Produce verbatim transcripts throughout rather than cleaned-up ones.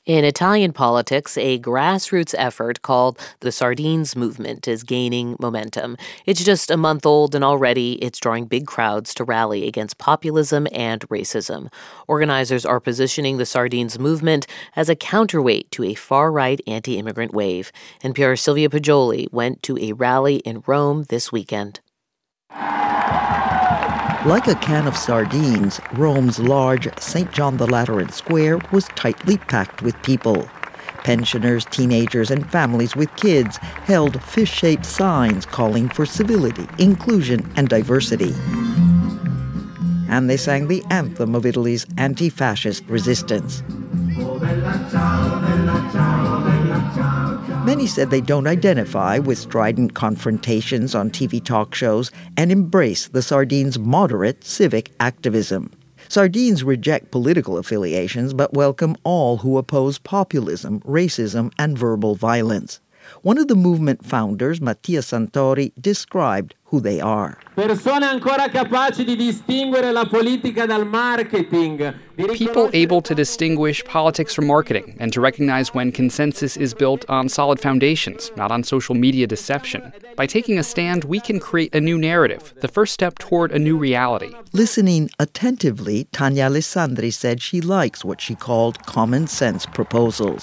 In Italian politics, a grassroots effort called the Sardines Movement is gaining momentum. It's just a month old, and already it's drawing big crowds to rally against populism and racism. Organizers are positioning the Sardines Movement as a counterweight to a far-right anti-immigrant wave. N P R's Sylvia Poggioli went to a rally in Rome this weekend. Like a can of sardines, Rome's large Saint John the Lateran Square was tightly packed with people. Pensioners, teenagers, and families with kids held fish-shaped signs calling for civility, inclusion, and diversity. And they sang the anthem of Italy's anti-fascist resistance. Many said they don't identify with strident confrontations on T V talk shows and embrace the Sardines' moderate civic activism. Sardines reject political affiliations but welcome all who oppose populism, racism, and verbal violence. One of the movement founders, Mattia Santori, described who they are. Persone ancora capaci di distinguere la politica dal marketing. People able to distinguish politics from marketing and to recognize when consensus is built on solid foundations, not on social media deception. By taking a stand, we can create a new narrative, the first step toward a new reality. Listening attentively, Tania Alessandri said she likes what she called common sense proposals.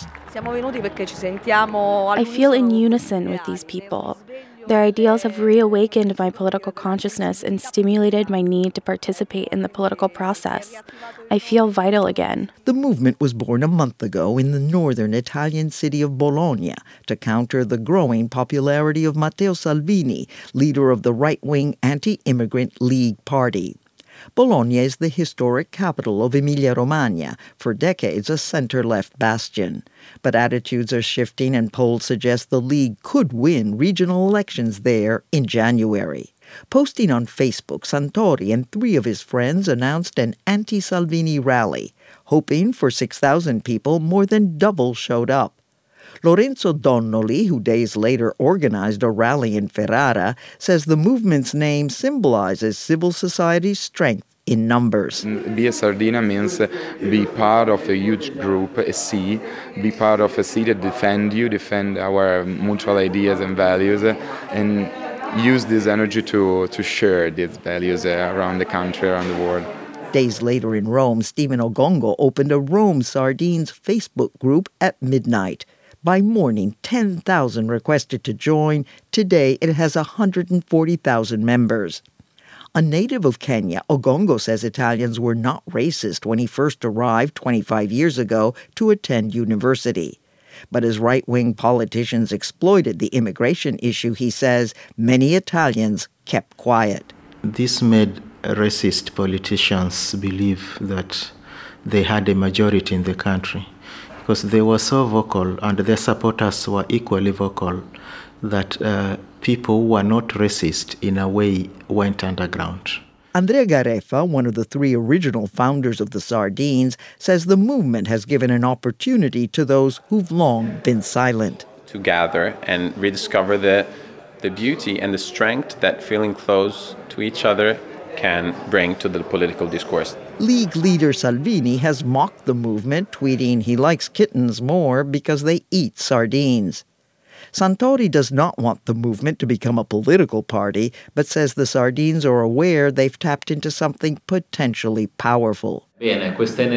I feel in unison with these people. Their ideals have reawakened my political consciousness and stimulated my need to participate in the political process. I feel vital again. The movement was born a month ago in the northern Italian city of Bologna to counter the growing popularity of Matteo Salvini, leader of the right-wing anti-immigrant League Party. Bologna is the historic capital of Emilia-Romagna, for decades a center-left bastion. But attitudes are shifting and polls suggest the League could win regional elections there in January. Posting on Facebook, Santori and three of his friends announced an anti-Salvini rally. Hoping for six thousand people, more than double showed up. Lorenzo Donnoli, who days later organized a rally in Ferrara, says the movement's name symbolizes civil society's strength in numbers. Be a Sardina means be part of a huge group, a sea, be part of a sea that defend you, defend our mutual ideas and values, and use this energy to, to share these values around the country, around the world. Days later in Rome, Stephen Ogongo opened a Rome Sardines Facebook group at midnight. By morning, ten thousand requested to join. Today, it has one hundred forty thousand members. A native of Kenya, Ogongo says Italians were not racist when he first arrived twenty-five years ago to attend university. But as right-wing politicians exploited the immigration issue, he says many Italians kept quiet. This made racist politicians believe that they had a majority in the country, because they were so vocal and their supporters were equally vocal that uh, people who were not racist in a way went underground. Andrea Gareffa, one of the three original founders of the Sardines, says the movement has given an opportunity to those who've long been silent. To gather and rediscover the, the beauty and the strength that feeling close to each other can bring to the political discourse. League leader Salvini has mocked the movement, tweeting he likes kittens more because they eat sardines. Santori does not want the movement to become a political party, but says the Sardines are aware they've tapped into something potentially powerful. How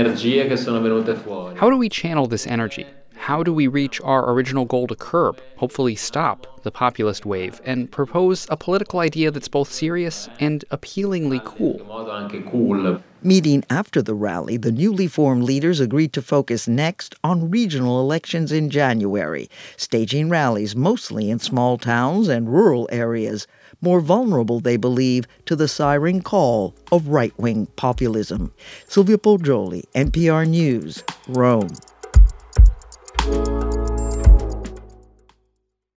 do we channel this energy? How do we reach our original goal to curb, hopefully stop, the populist wave and propose a political idea that's both serious and appealingly cool? Meeting after the rally, the newly formed leaders agreed to focus next on regional elections in January, staging rallies mostly in small towns and rural areas, more vulnerable, they believe, to the siren call of right-wing populism. Sylvia Poggioli, N P R News, Rome.